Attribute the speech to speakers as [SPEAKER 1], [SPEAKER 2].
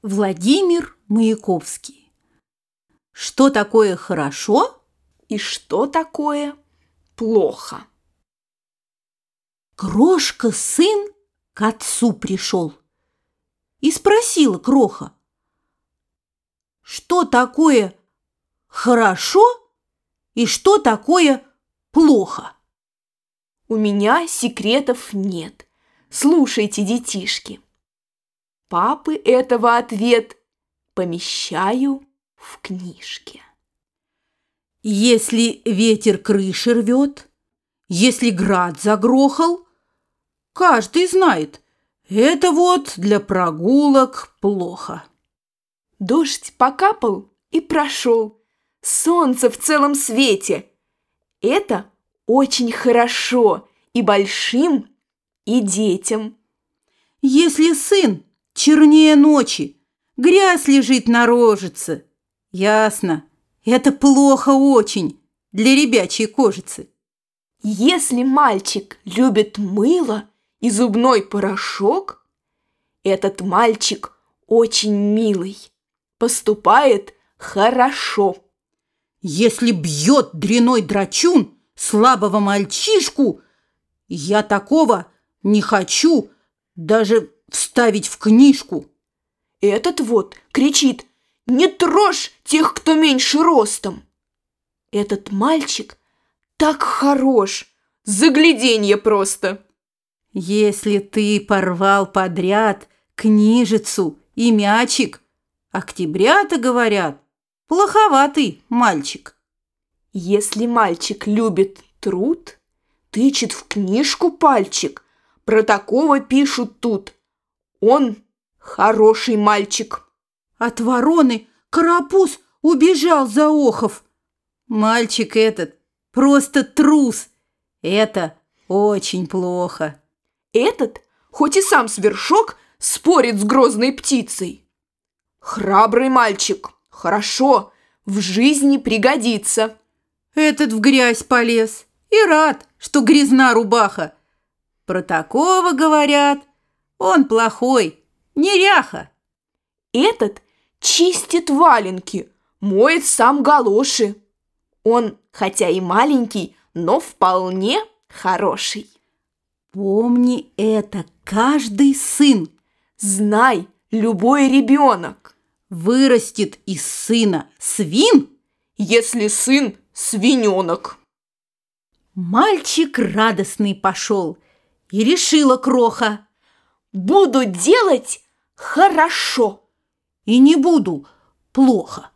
[SPEAKER 1] Владимир Маяковский. Что такое хорошо
[SPEAKER 2] и что такое плохо?
[SPEAKER 1] Крошка сын к отцу пришел и спросила кроха: что такое хорошо и что такое плохо?
[SPEAKER 2] У меня секретов нет. Слушайте, детишки. Папы этого ответ помещаю в книжке.
[SPEAKER 1] Если ветер крыши рвет, если град загрохал, каждый знает, это вот для прогулок плохо.
[SPEAKER 2] Дождь покапал и прошел, солнце в целом свете. Это очень хорошо и большим, и детям.
[SPEAKER 1] Если сын чернее ночи, грязь лежит на рожице, ясно, это плохо очень для ребячей кожицы.
[SPEAKER 2] Если мальчик любит мыло и зубной порошок, этот мальчик очень милый, поступает хорошо.
[SPEAKER 1] Если бьет дряной драчун слабого мальчишку, я такого не хочу даже вставить в книжку.
[SPEAKER 2] Этот вот кричит: «Не трожь тех, кто меньше ростом!» Этот мальчик так хорош, загляденье просто.
[SPEAKER 1] Если ты порвал подряд книжицу и мячик, октябрята говорят, плоховатый мальчик.
[SPEAKER 2] Если мальчик любит труд, тычет в книжку пальчик, про такого пишут тут: он хороший мальчик.
[SPEAKER 1] От вороны карапуз убежал заохов. Мальчик этот просто трус. Это очень плохо.
[SPEAKER 2] Этот, хоть и сам свершок, спорит с грозной птицей. Храбрый мальчик, хорошо, в жизни пригодится.
[SPEAKER 1] Этот в грязь полез и рад, что грязна рубаха. Про такого говорят, он плохой, неряха.
[SPEAKER 2] Этот чистит валенки, моет сам галоши. Он, хотя и маленький, но вполне хороший.
[SPEAKER 1] Помни это, каждый сын.
[SPEAKER 2] Знай, любой ребенок
[SPEAKER 1] Вырастет из сына свин,
[SPEAKER 2] если сын свиненок.
[SPEAKER 1] Мальчик радостный пошел, и решила кроха:
[SPEAKER 2] буду делать хорошо
[SPEAKER 1] и не буду плохо.